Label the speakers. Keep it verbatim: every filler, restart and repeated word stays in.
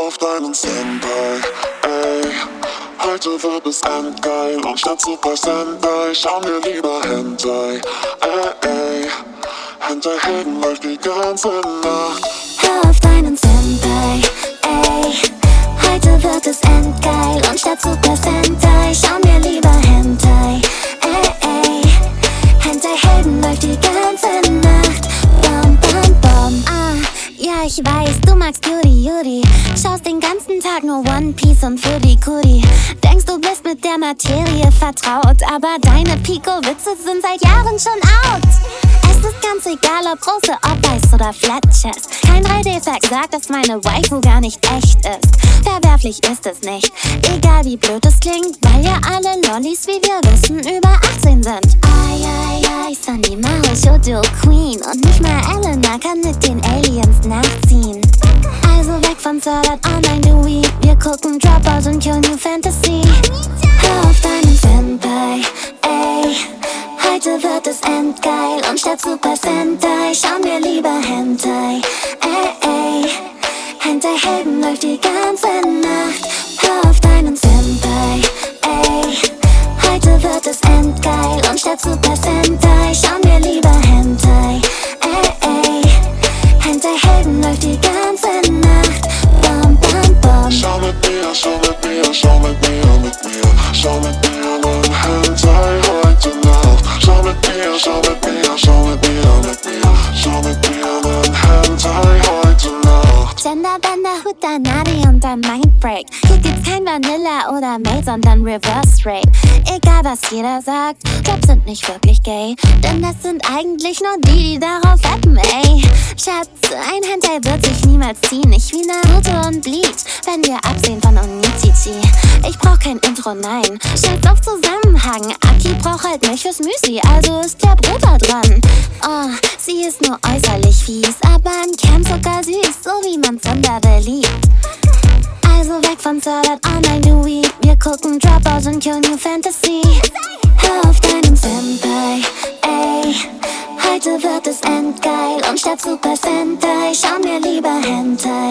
Speaker 1: auf deinen Senpai, ey. Heute wird es endgeil und statt Super Sentai schauen wir lieber Hentai, ey, ey. Hentai-Helden läuft die ganze Nacht.
Speaker 2: Hör auf deinen Senpai, ey. Heute wird es endgeil und statt Super Sentai schauen wir lieber Hentai, ey, ey. Hentai-Helden läuft die ganze Nacht. Bam, bam, bam. Ah, ja, ich weiß, du magst Yuri Yuri. Schaust den ganzen Tag nur One Piece und Furi Kuri. Denkst, du bist mit der Materie vertraut, aber deine Pico-Witze sind seit Jahren schon out. Es ist ganz egal, ob große, ob weiß oder Flat Chest. Kein drei D-Fax sagt, dass meine Waifu gar nicht echt ist. Verwerflich ist es nicht, egal wie blöd es klingt, weil ja alle Lollis, wie wir wissen, über achtzehn sind. Ai, ai, ai, Sunny Maho Shoujo Queen. Und nicht mal Elena kann mit den Aliens nachziehen. Also weg von Sword Art Online, du Weeb. Wir gucken Dropout und Kyonu Fantasy. Hör auf deinen Senpai, ey. Heute wird es endgeil und statt Super Sentai schauen wir lieber Hentai, ey, ey. Hentai-Helden läuft die ganze Nacht. Hör auf deinen Senpai, ey. Heute wird es endgeil und statt Super Sentai schauen wir lieber Hentai, ey, ey. Hentai-Helden läuft die ganze Nacht. Bam, bam, bam.
Speaker 1: Schau mit mir, schau mit mir, schau mit mir, mit mir. Schau mit mir nen Hentai heute Nacht. Schau mit mir, schau mit mir, schau mit mir, mit mir. Schau mit mir nen Hentai heute Nacht.
Speaker 2: Genderbender, Hutanari und ein Mindbreak. Hier gibt's kein Vanilla oder Maid, sondern Reverse Rape. Egal was jeder sagt, Jobs sind nicht wirklich gay. Denn das sind eigentlich nur die, die darauf appen, ey. Schatz, ein Hentai wird sich niemals ziehen. Ich wie Naruto und Bleach, wenn wir absehen von Onichichi. Ich brauch kein Intro, nein. Scheiß auf Zusammenhang. Aki braucht halt Milch fürs Müsli, also ist der Bruder dran. Oh, sie ist nur äußerlich fies, aber im Kern sogar süß, so wie man Tsundere liebt. Also weg von Sword Art Online, du Weeb. Wir gucken Dropout und Kyonu Fantasy. Hör auf deinen Senpai, ey. Heute wird es endgeil und statt Super Sentai schauen wir lieber Hentai,